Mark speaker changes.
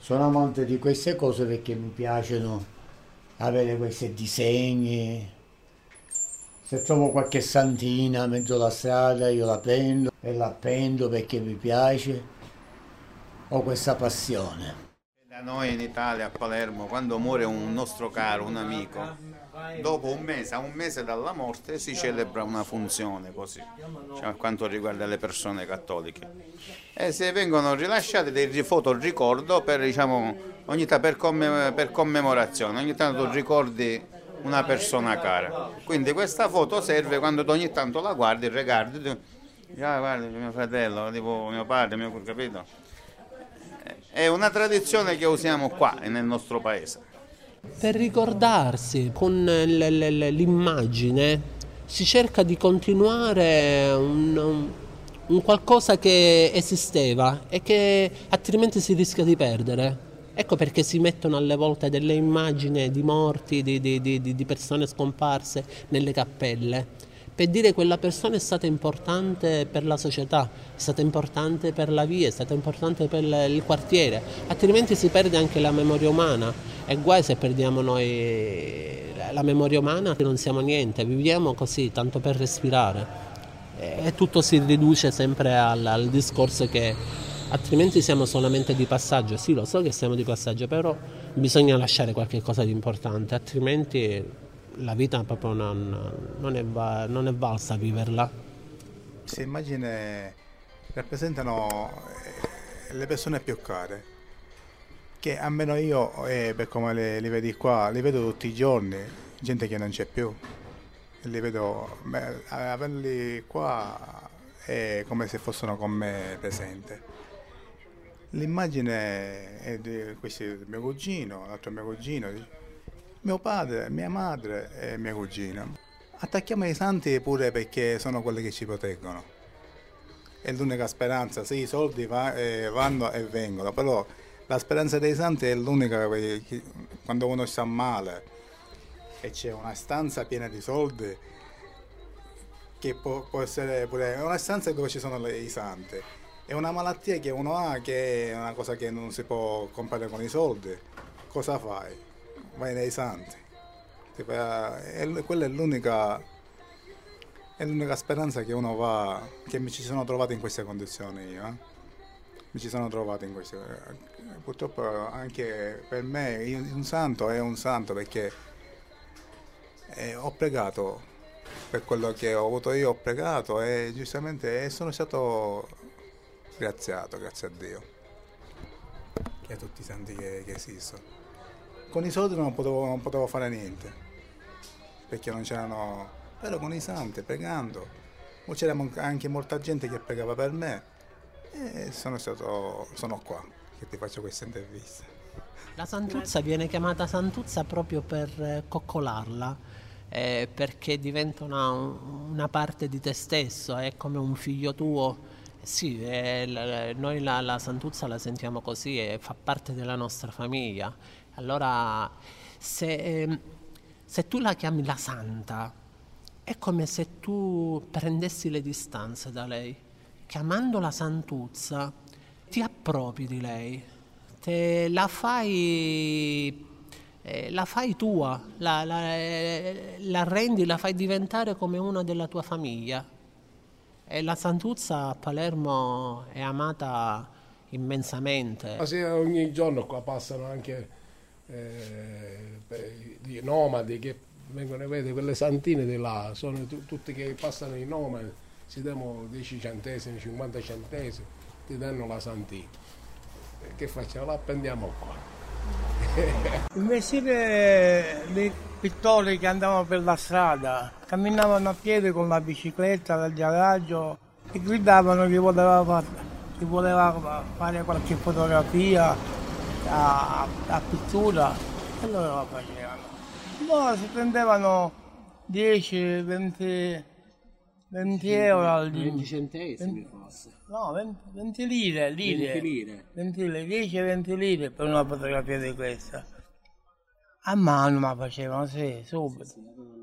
Speaker 1: Sono amante di queste cose perché mi piacciono avere questi disegni. Se trovo qualche santina a mezzo alla strada io la prendo e la appendo perché mi piace. Ho questa passione.
Speaker 2: Da noi in Italia, a Palermo, quando muore un nostro caro, un amico, dopo a un mese dalla morte, si celebra una funzione così, cioè, a quanto riguarda le persone cattoliche. E se vengono rilasciate dei foto ricordo per, diciamo, per commemorazione, ogni tanto ricordi una persona cara. Quindi questa foto serve quando ogni tanto la guardi, regardi, ah, guarda mio fratello, tipo mio padre, capito? È una tradizione che usiamo qua nel nostro paese.
Speaker 3: Per ricordarsi con l'immagine si cerca di continuare un qualcosa che esisteva e che altrimenti si rischia di perdere. Ecco perché si mettono alle volte delle immagini di morti, di persone scomparse nelle cappelle, per dire che quella persona è stata importante per la società, è stata importante per la via, è stata importante per il quartiere, altrimenti si perde anche la memoria umana e guai se perdiamo noi la memoria umana che non siamo niente, viviamo così tanto per respirare e tutto si riduce sempre al discorso che altrimenti siamo solamente di passaggio. Sì, lo so che siamo di passaggio, però bisogna lasciare qualche cosa di importante, altrimenti la vita proprio non è valsa viverla.
Speaker 4: Queste immagini rappresentano le persone più care, che almeno io, per come li vedi qua, li vedo tutti i giorni, gente che non c'è più. Li vedo, averli qua è come se fossero con me presente. L'immagine è di questo mio cugino, l'altro mio cugino, mio padre, mia madre e mia cugina. Attacchiamo i santi pure perché sono quelli che ci proteggono. È l'unica speranza, sì, i soldi vanno e vengono, però la speranza dei santi è l'unica quando uno sta male e c'è una stanza piena di soldi, che può essere pure una stanza dove ci sono i santi. È una malattia che uno ha, che è una cosa che non si può comprare con i soldi. Cosa fai? Vai nei santi. Quella è l'unica speranza che uno va, che mi ci sono trovato in queste condizioni io. Mi ci sono trovato in queste. Purtroppo anche per me un santo è un santo perché ho pregato per quello che ho avuto io, ho pregato e giustamente sono stato graziato, grazie a Dio, che a tutti i santi che esistono. Con i soldi non potevo fare niente, perché non c'erano, però con i santi, pregando, c'era anche molta gente che pregava per me e sono qua, che ti faccio questa intervista.
Speaker 3: La santuzza viene chiamata santuzza proprio per coccolarla, perché diventa una parte di te stesso, è come un figlio tuo. Sì, noi la santuzza la sentiamo così e fa parte della nostra famiglia. Allora, se tu la chiami la santa, è come se tu prendessi le distanze da lei. Chiamandola santuzza, ti appropri di lei, la fai tua, la rendi, la fai diventare come una della tua famiglia. E la santuzza a Palermo è amata immensamente.
Speaker 5: Ma se ogni giorno qua passano anche di nomadi che vengono a vedere quelle santine di là, sono tutti che passano i nomadi, si danno 10 centesimi, 50 centesimi, ti danno la santina. Che facciamo? La appendiamo qua.
Speaker 6: Il mestiere dei pittori che andavano per la strada, camminavano a piedi con la bicicletta dal garage e gridavano che chi voleva fare qualche fotografia a pittura, e loro la facevano. Loro si prendevano 10, 20 euro al giorno.
Speaker 3: 20 centesimi forse.
Speaker 6: No, 20 lire. 20 lire, 10-20 lire per una fotografia di questa. A mano la facevano, sì, subito.